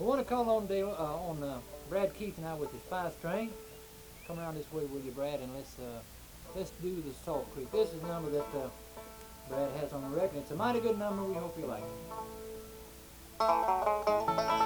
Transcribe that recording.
We want to call on Brad Keith and I with his 5 string. Come around this way, will you, Brad? And let's do the Salt Creek. This is a number that Brad has on the record. It's a mighty good number. We hope you like it.